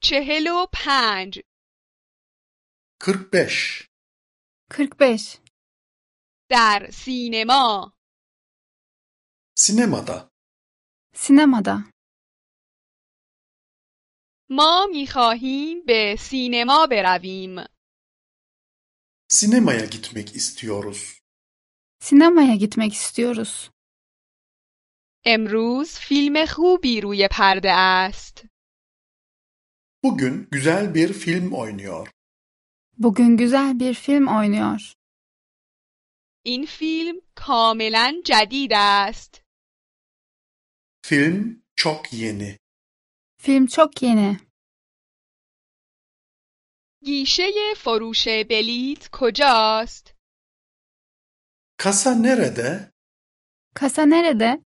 45 45. 45. در سینما Sinemada. Sinemada. ما می‌خواهیم به سینما برویم. Sinemaya gitmek istiyoruz. Sinemaya gitmek istiyoruz. امروز فیلم خوبی روی پرده است. Bugün güzel bir film oynuyor. Bugün güzel bir film oynuyor. این فیلم کاملاً جدید است. Film çok yeni. Film çok yeni. گیشه فروش بلیط کجاست؟ Kasa nerede? Kasa nerede?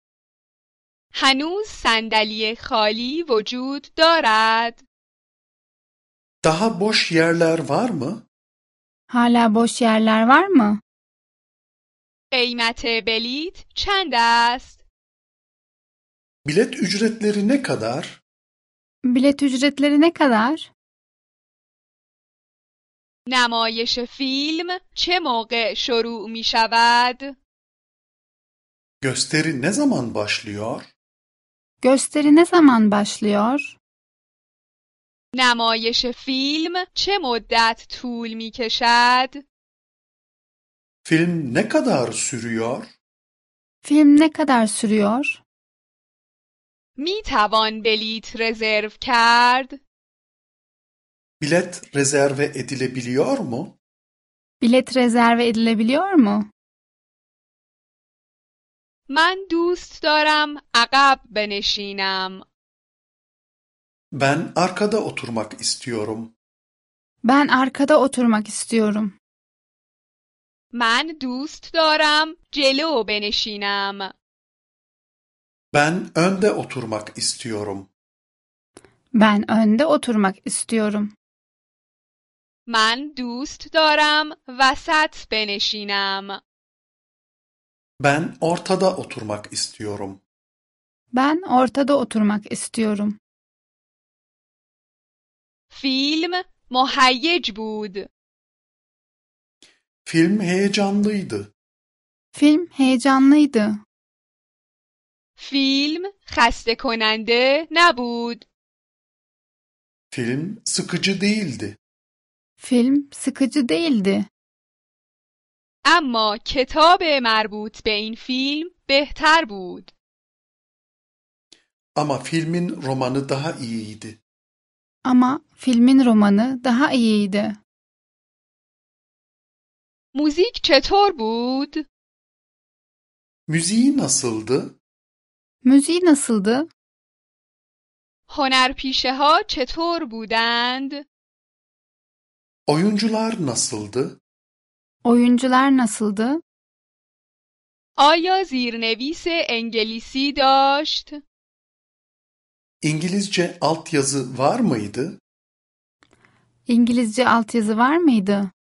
هنوز صندلی خالی وجود دارد؟ Daha boş yerler var mı? Hala boş yerler var mı? قیمت بلیط چند است؟ Bilet ücretleri ne kadar? Bilet ücretleri ne kadar? نمایش فیلم چه موقع شروع می شود؟ Gösteri ne zaman başlıyor? Gösteri ne zaman başlıyor? نمایش فیلم چه مدت طول می کشد؟ Film ne kadar sürüyor? Film ne kadar sürüyor? می توان بلیط رزرو کرد؟ Bilet rezerve edilebiliyor mu? Bilet rezerve edilebiliyor mu? من دوست دارم عقب بنشینم. Ben arkada oturmak istiyorum. Ben arkada oturmak istiyorum. من دوست دارم جلو بنشینم. Ben önde oturmak istiyorum. Ben önde oturmak istiyorum. من دوست دارم وسط بنشینم. Ben ortada oturmak istiyorum. Ben ortada oturmak istiyorum. فیلم مهیج بود. Film heyecanlıydı. Film heyecanlıydı. فیلم خسته کننده نبود. Film sıkıcı değildi. Film sıkıcı değildi. اما کتاب مربوط به این فیلم بهتر بود. Ama filmin romanı daha iyiydi. Ama filmin romanı daha iyiydi. موزیک چطور بود؟ Müziği nasıldı? Müziği nasıldı? هنرپیشه ها چطور بودند؟ Oyuncular nasıldı? Oyuncular nasıldı? آیا زیرنویس انگلیسی داشت؟ İngilizce altyazı var mıydı? İngilizce altyazı var mıydı?